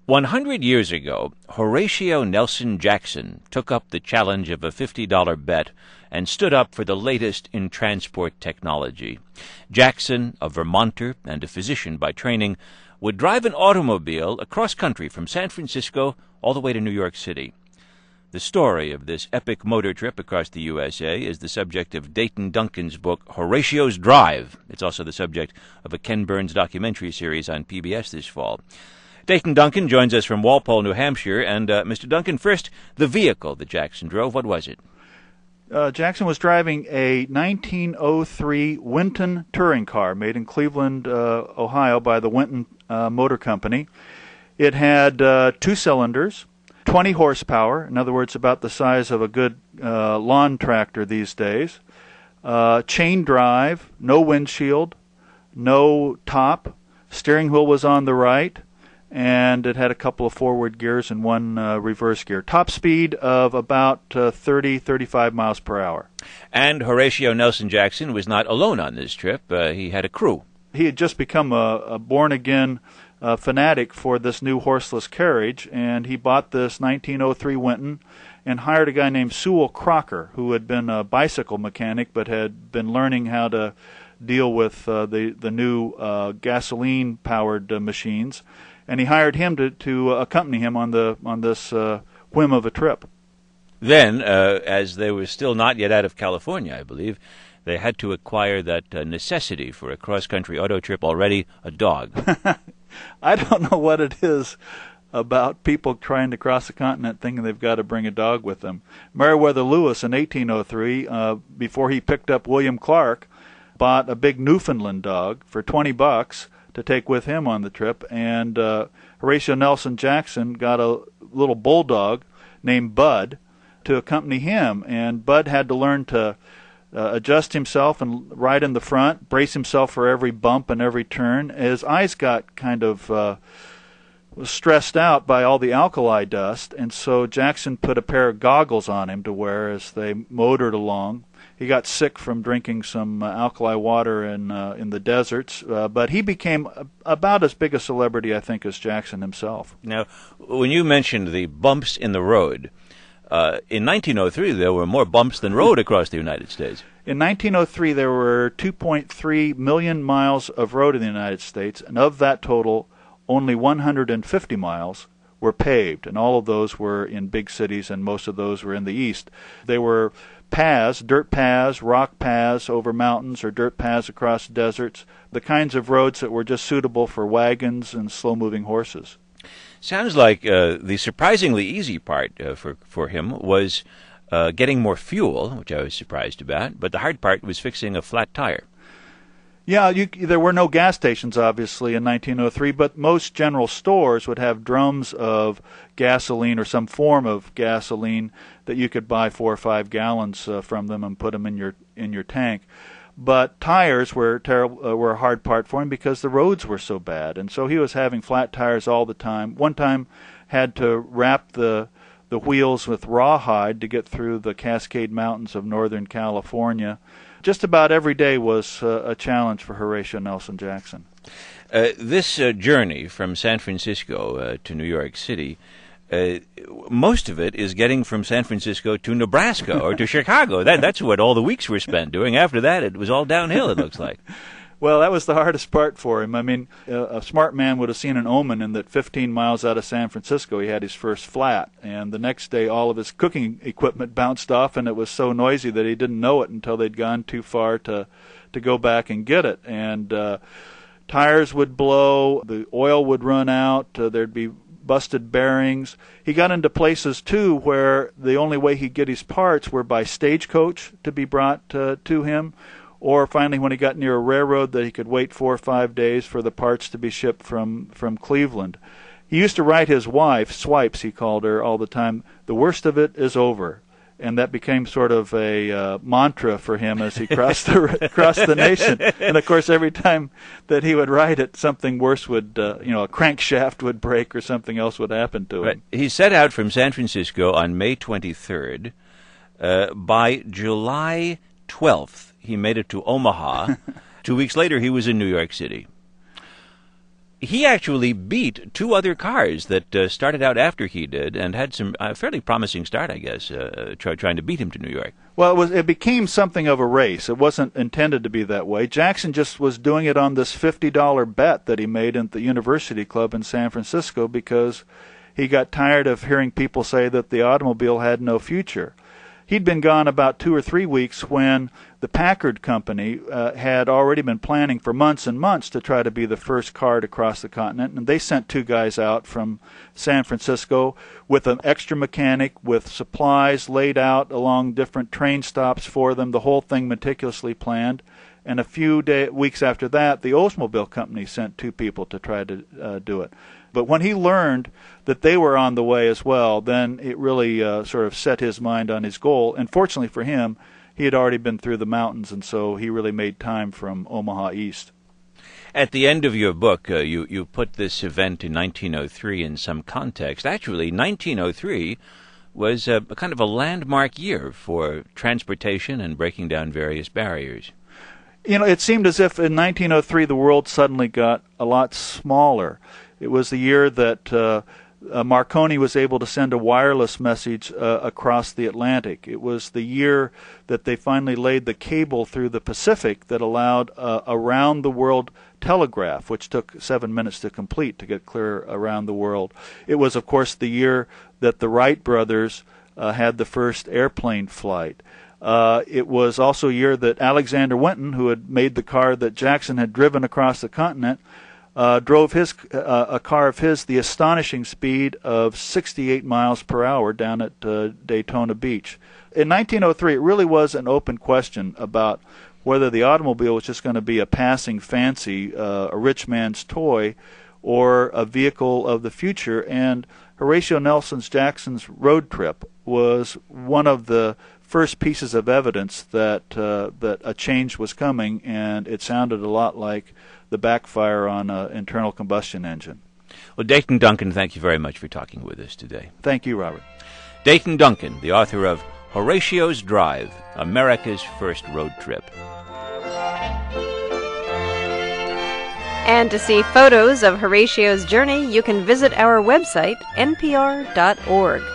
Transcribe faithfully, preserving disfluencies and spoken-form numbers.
One hundred years ago, Horatio Nelson Jackson took up the challenge of a fifty dollar bet and stood up for the latest in transport technology. Jackson, a Vermonter and a physician by training, would drive an automobile across country from San Francisco all the way to New York City. The story of this epic motor trip across the U S A is the subject of Dayton Duncan's book, Horatio's Drive. It's also the subject of a Ken Burns documentary series on P B S this fall. Dayton Duncan joins us from Walpole, New Hampshire. And, uh, Mister Duncan, first, the vehicle that Jackson drove, what was it? Uh, Jackson was driving a nineteen oh three Winton touring car made in Cleveland, uh, Ohio by the Winton uh, Motor Company. It had uh, two cylinders, twenty horsepower, in other words, about the size of a good uh, lawn tractor these days, uh, chain drive, no windshield, no top, steering wheel was on the right, and it had a couple of forward gears and one uh, reverse gear. Top speed of about uh, thirty, thirty-five miles per hour. And Horatio Nelson Jackson was not alone on this trip. Uh, he had a crew. He had just become a, a born-again uh, fanatic for this new horseless carriage, and he bought this nineteen oh three Winton and hired a guy named Sewell Crocker, who had been a bicycle mechanic but had been learning how to deal with uh, the, the new uh, gasoline-powered uh, machines. And he hired him to, to accompany him on the on this uh, whim of a trip. Then, uh, as they were still not yet out of California, I believe, they had to acquire that uh, necessity for a cross-country auto trip already, a dog. I don't know what it is about people trying to cross the continent thinking they've got to bring a dog with them. Meriwether Lewis in eighteen oh three, uh, before he picked up William Clark, bought a big Newfoundland dog for twenty bucks to take with him on the trip, and uh, Horatio Nelson Jackson got a little bulldog named Bud to accompany him, and Bud had to learn to uh, adjust himself and ride in the front, brace himself for every bump and every turn. His eyes got kind of uh, stressed out by all the alkali dust, and so Jackson put a pair of goggles on him to wear as they motored along. He got sick from drinking some uh, alkali water in uh, in the deserts, uh, but he became a, about as big a celebrity, I think, as Jackson himself. Now, when you mentioned the bumps in the road, uh, in nineteen oh three there were more bumps than road across the United States. In nineteen oh three there were two point three million miles of road in the United States, and of that total, only one hundred fifty miles were paved, and all of those were in big cities, and most of those were in the east. They were paths, dirt paths, rock paths over mountains, or dirt paths across deserts, the kinds of roads that were just suitable for wagons and slow-moving horses. Sounds like uh, the surprisingly easy part uh, for, for him was uh, getting more fuel, which I was surprised about, but the hard part was fixing a flat tire. Yeah, you, there were no gas stations, obviously, in nineteen oh three, but most general stores would have drums of gasoline or some form of gasoline that you could buy four or five gallons uh, from them and put them in your in your tank. But tires were terrible, uh, were a hard part for him because the roads were so bad, and so he was having flat tires all the time. One time, had to wrap the the wheels with rawhide to get through the Cascade Mountains of Northern California. Just about every day was uh, a challenge for Horatio Nelson Jackson. Uh, this uh, journey from San Francisco uh, to New York City, uh, most of it is getting from San Francisco to Nebraska or to Chicago. That, that's what all the weeks were spent doing. After that, it was all downhill, it looks like. Well, that was the hardest part for him. I mean, a smart man would have seen an omen in that fifteen miles out of San Francisco he had his first flat, and the next day all of his cooking equipment bounced off, and it was so noisy that he didn't know it until they'd gone too far to to go back and get it. And uh, tires would blow, the oil would run out, uh, there'd be busted bearings. He got into places, too, where the only way he'd get his parts were by stagecoach to be brought uh, to him, or finally when he got near a railroad that he could wait four or five days for the parts to be shipped from, from Cleveland. He used to write his wife, Swipes he called her all the time, "The worst of it is over." And that became sort of a uh, mantra for him as he crossed the across the nation. And of course, every time that he would write it, something worse would, uh, you know, a crankshaft would break or something else would happen to him. Right. He set out from San Francisco on May twenty-third. Uh, by July twelfth, he made it to Omaha. Two weeks later, he was in New York City. he actually beat two other cars that uh, started out after he did and had some uh, fairly promising start, I guess, uh, try, trying to beat him to New York. Well, it was it became something of a race. It wasn't intended to be that way. Jackson just was doing it on this fifty dollar bet that he made at the University Club in San Francisco because he got tired of hearing people say that the automobile had no future. He'd been gone about two or three weeks when the Packard Company uh, had already been planning for months and months to try to be the first car to cross the continent, and they sent two guys out from San Francisco with an extra mechanic, with supplies laid out along different train stops for them, the whole thing meticulously planned. And a few day, weeks after that, the Oldsmobile Company sent two people to try to uh, do it. But when he learned that they were on the way as well, then it really uh, sort of set his mind on his goal. And fortunately for him, he had already been through the mountains, and so he really made time from Omaha East. At the end of your book, uh, you, you put this event in nineteen oh three in some context. Actually, nineteen oh three was a, a kind of a landmark year for transportation and breaking down various barriers. You know, it seemed as if in nineteen oh three the world suddenly got a lot smaller. It was the year that uh, uh, Marconi was able to send a wireless message uh, across the Atlantic. It was the year that they finally laid the cable through the Pacific that allowed uh, around-the-world telegraph, which took seven minutes to complete to get clear around the world. It was, of course, the year that the Wright brothers uh, had the first airplane flight. Uh, it was also a year that Alexander Winton, who had made the car that Jackson had driven across the continent, uh, drove his uh, a car of his the astonishing speed of sixty-eight miles per hour down at uh, Daytona Beach. In nineteen oh three, it really was an open question about whether the automobile was just going to be a passing fancy, uh, a rich man's toy, or a vehicle of the future. And Horatio Nelson Jackson's road trip was one of the first pieces of evidence that uh, that a change was coming, and it sounded a lot like the backfire on an internal combustion engine. Well, Dayton Duncan, thank you very much for talking with us today. Thank you, Robert. Dayton Duncan, the author of Horatio's Drive, America's First Road Trip. And to see photos of Horatio's journey, you can visit our website, N P R dot org.